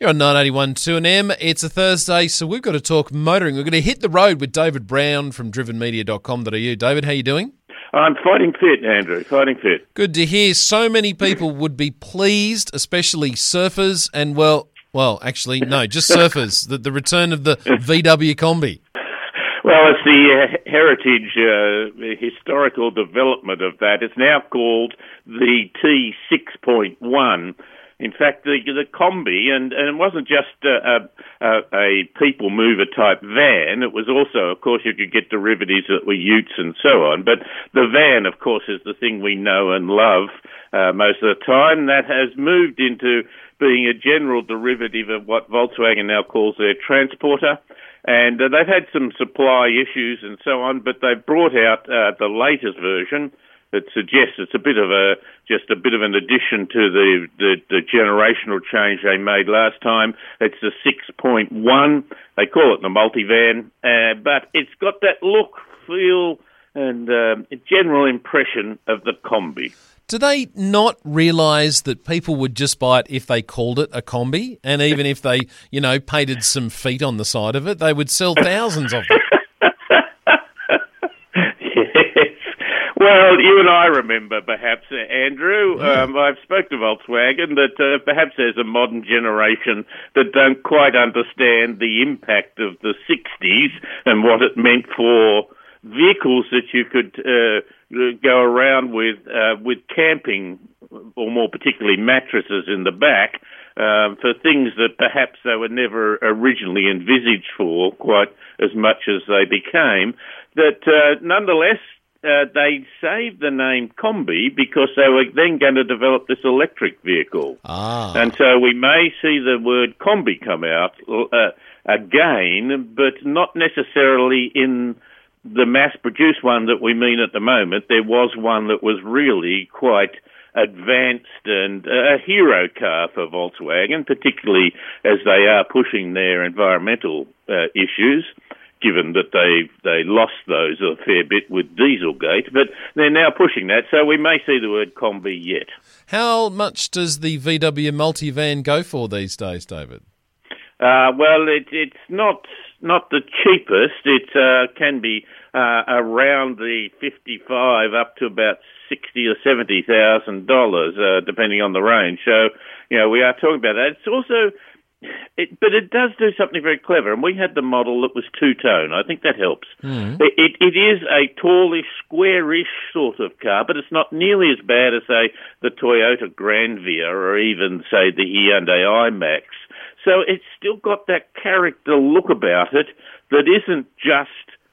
You're on 981 2AM. It's a Thursday, so we've got to talk motoring. We're going to hit the road with David Brown from drivenmedia.com.au. David, how you doing? I'm fighting fit, Andrew, fighting fit. Good to hear. So many people would be pleased, especially surfers and, well, actually, no, just surfers, the return of the VW Combi. Well, it's the heritage, historical development of that. It's now called the T6.1. In fact, the Combi, and it wasn't just a people mover type van. It was also, of course, you could get derivatives that were utes and so on. But the van, of course, is the thing we know and love most of the time. That has moved into being a general derivative of what Volkswagen now calls their transporter. And they've had some supply issues and so on, but they've brought out the latest version. It suggests it's a bit of an addition to the generational change they made last time. It's the 6.1. They call it the multivan, but it's got that look, feel, and general impression of the Combi. Do they not realise that people would just buy it if they called it a Combi? And even if they, painted some feet on the side of it, they would sell thousands of them. Well, you and I remember, perhaps, Andrew, I've spoke to Volkswagen that perhaps there's a modern generation that don't quite understand the impact of the 60s and what it meant for vehicles that you could go around with camping, or more particularly mattresses in the back, for things that perhaps they were never originally envisaged for quite as much as they became. That nonetheless, they saved the name Combi because they were then going to develop this electric vehicle. And so we may see the word Combi come out again, but not necessarily in the mass-produced one that we mean at the moment. There was one that was really quite advanced and a hero car for Volkswagen, particularly as they are pushing their environmental issues, given that they lost those a fair bit with Dieselgate, but they're now pushing that, so we may see the word Combi yet. How much does the VW multivan go for these days, David? Well, it's not the cheapest. It can be around the 55 up to about $60,000 or $70,000, depending on the range. So, we are talking about that. It's also, but it does do something very clever. And we had the model that was two-tone. I think that helps. Mm. It is a tallish, squarish sort of car, but it's not nearly as bad as, say, the Toyota Grandvia or even, say, the Hyundai iMax. So it's still got that character look about it that isn't just,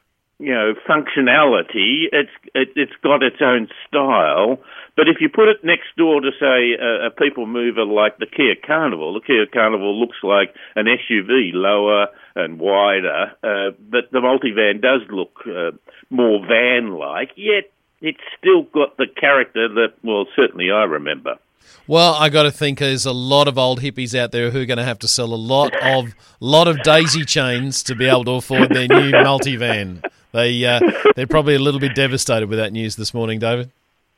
functionality. It's got its own style. But if you put it next door to, say, a people mover like the Kia Carnival looks like an SUV, lower and wider, but the multivan does look more van-like, yet it's still got the character that, well, certainly I remember. Well, I got to think there's a lot of old hippies out there who are going to have to sell a lot of daisy chains to be able to afford their new multivan. They're probably a little bit devastated with that news this morning, David.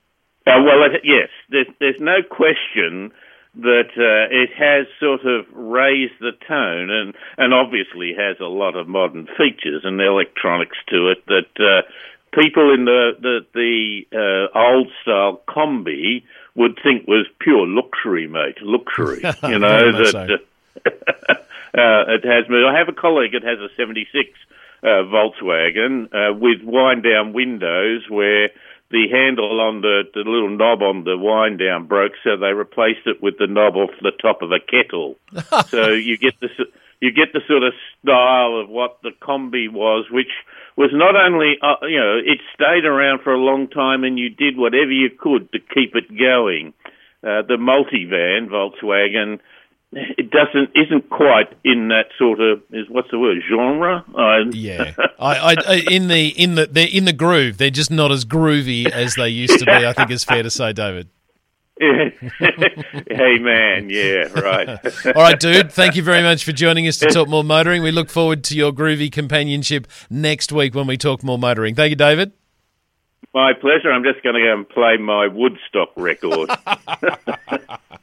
Yes, there's no question that it has sort of raised the tone and obviously has a lot of modern features and electronics to it that people in the old style Combi would think was pure luxury, mate. Luxury, that it has. I have a colleague that has a 76 Volkswagen with wind-down windows where the handle on the little knob on the wind-down broke, so they replaced it with the knob off the top of a kettle. So you get the sort of style of what the Combi was, which was not only, it stayed around for a long time and you did whatever you could to keep it going. The multivan, Volkswagen, isn't quite in that sort of, what's the word, genre? Yeah. They're in the groove. They're just not as groovy as they used to be, I think it's fair to say, David. Hey, man, yeah, right. All right, dude, thank you very much for joining us to talk more motoring. We look forward to your groovy companionship next week when we talk more motoring. Thank you, David. My pleasure. I'm just going to go and play my Woodstock record.